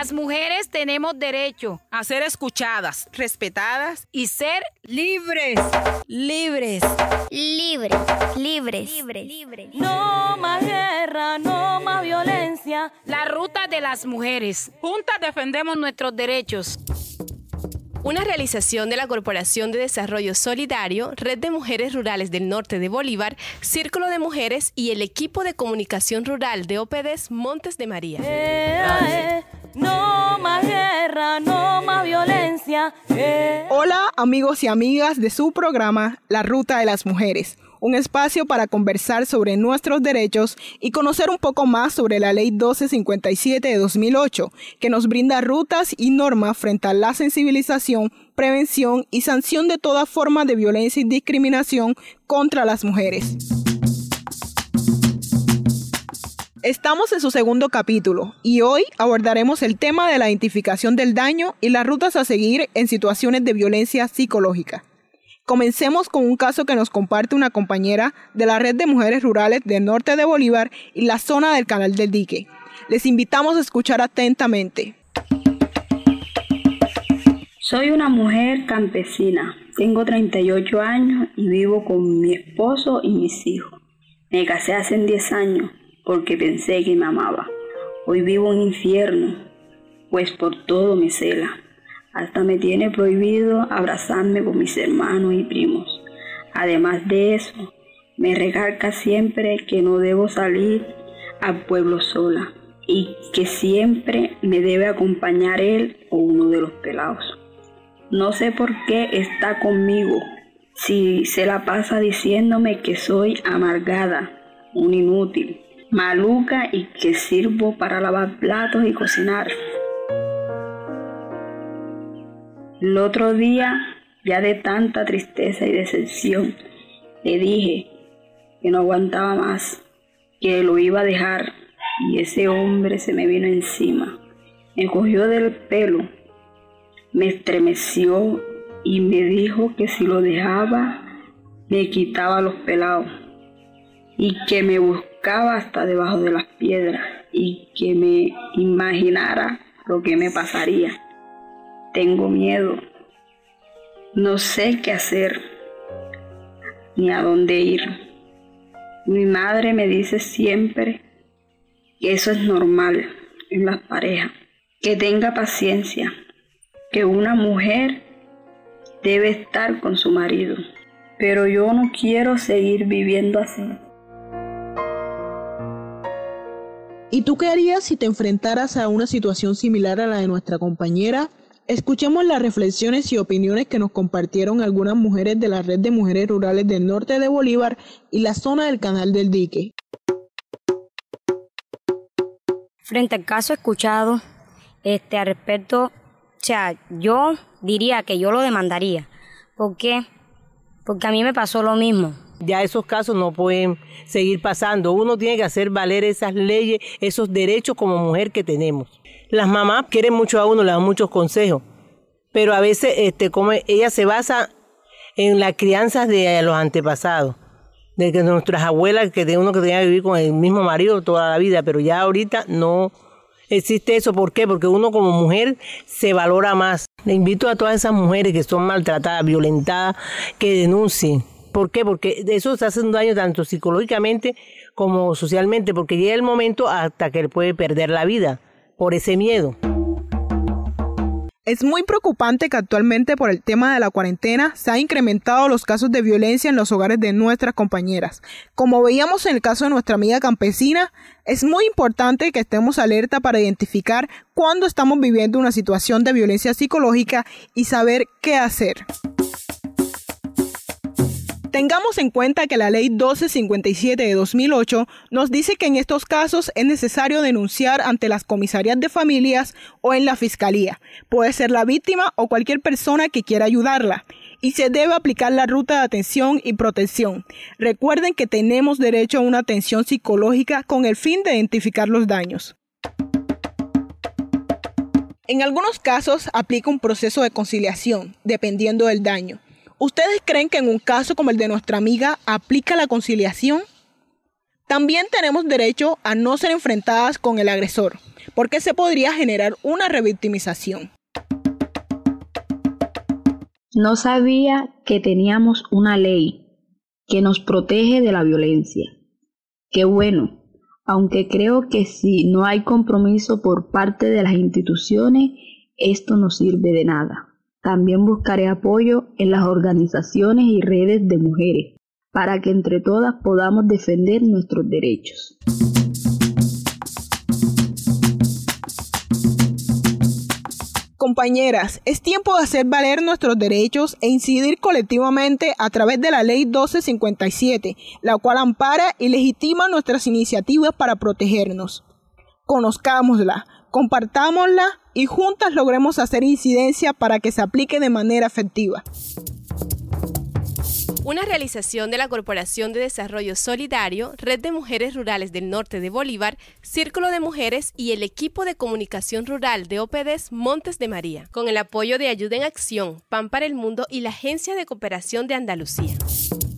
Las mujeres tenemos derecho a ser escuchadas, respetadas y ser libres. Libres. Libres. Libres. Libres. No más guerra, no más violencia. La ruta de las mujeres. Juntas defendemos nuestros derechos. Una realización de la Corporación de Desarrollo Solidario, Red de Mujeres Rurales del Norte de Bolívar, Círculo de Mujeres y el equipo de comunicación rural de OPDES Montes de María. No más guerra, no más violencia. Hola amigos y amigas de su programa La Ruta de las Mujeres, un espacio para conversar sobre nuestros derechos y conocer un poco más sobre la Ley 1257 de 2008, que nos brinda rutas y normas frente a la sensibilización, prevención y sanción de toda forma de violencia y discriminación contra las mujeres. Estamos en su segundo capítulo y hoy abordaremos el tema de la identificación del daño y las rutas a seguir en situaciones de violencia psicológica. Comencemos con un caso que nos comparte una compañera de la Red de Mujeres Rurales del Norte de Bolívar y la zona del Canal del Dique. Les invitamos a escuchar atentamente. Soy una mujer campesina, tengo 38 años y vivo con mi esposo y mis hijos. Me casé hace 10 años porque pensé que me amaba. Hoy vivo un infierno, pues por todo me cela. Hasta me tiene prohibido abrazarme con mis hermanos y primos. Además de eso, me recalca siempre que no debo salir al pueblo sola y que siempre me debe acompañar él o uno de los pelados. No sé por qué está conmigo, si se la pasa diciéndome que soy amargada, un inútil, maluca y que sirvo para lavar platos y cocinar. El otro día, ya de tanta tristeza y decepción, le dije que no aguantaba más, que lo iba a dejar, y ese hombre se me vino encima. Me cogió del pelo, me estremeció y me dijo que si lo dejaba, me quitaba los pelados, y que me buscaba hasta debajo de las piedras, y que me imaginara lo que me pasaría. Tengo miedo, no sé qué hacer, ni a dónde ir. Mi madre me dice siempre que eso es normal en las parejas, que tenga paciencia, que una mujer debe estar con su marido, pero yo no quiero seguir viviendo así. ¿Y tú qué harías si te enfrentaras a una situación similar a la de nuestra compañera? Escuchemos las reflexiones y opiniones que nos compartieron algunas mujeres de la Red de Mujeres Rurales del Norte de Bolívar y la zona del Canal del Dique. Frente al caso escuchado, al respecto, yo diría que yo lo demandaría. ¿Por qué? Porque a mí me pasó lo mismo. Ya esos casos no pueden seguir pasando. Uno tiene que hacer valer esas leyes, esos derechos como mujer que tenemos. Las mamás quieren mucho a uno, le dan muchos consejos, pero a veces como ella se basa en las crianzas de los antepasados, de que nuestras abuelas, que de uno que tenía que vivir con el mismo marido toda la vida, pero ya ahorita no existe eso. ¿Por qué? Porque uno como mujer se valora más. Le invito a todas esas mujeres que son maltratadas, violentadas, que denuncien. ¿Por qué? Porque eso se hace un daño tanto psicológicamente como socialmente, porque llega el momento hasta que él puede perder la vida por ese miedo. Es muy preocupante que actualmente por el tema de la cuarentena se han incrementado los casos de violencia en los hogares de nuestras compañeras. Como veíamos en el caso de nuestra amiga campesina, es muy importante que estemos alerta para identificar cuándo estamos viviendo una situación de violencia psicológica y saber qué hacer. Tengamos en cuenta que la Ley 1257 de 2008 nos dice que en estos casos es necesario denunciar ante las comisarías de familias o en la fiscalía. Puede ser la víctima o cualquier persona que quiera ayudarla. Y se debe aplicar la ruta de atención y protección. Recuerden que tenemos derecho a una atención psicológica con el fin de identificar los daños. En algunos casos aplica un proceso de conciliación, dependiendo del daño. ¿Ustedes creen que en un caso como el de nuestra amiga aplica la conciliación? También tenemos derecho a no ser enfrentadas con el agresor. porque se podría generar una revictimización. No sabía que teníamos una ley que nos protege de la violencia. Qué bueno, aunque creo que si no hay compromiso por parte de las instituciones, esto no sirve de nada. También buscaré apoyo en las organizaciones y redes de mujeres para que entre todas podamos defender nuestros derechos. Compañeras, es tiempo de hacer valer nuestros derechos e incidir colectivamente a través de la Ley 1257, la cual ampara y legitima nuestras iniciativas para protegernos. Conozcámosla, compartámosla y juntas logremos hacer incidencia para que se aplique de manera efectiva. Una realización de la Corporación de Desarrollo Solidario, Red de Mujeres Rurales del Norte de Bolívar, Círculo de Mujeres y el equipo de comunicación rural de OPDES Montes de María, con el apoyo de Ayuda en Acción, Pan para el Mundo y la Agencia de Cooperación de Andalucía.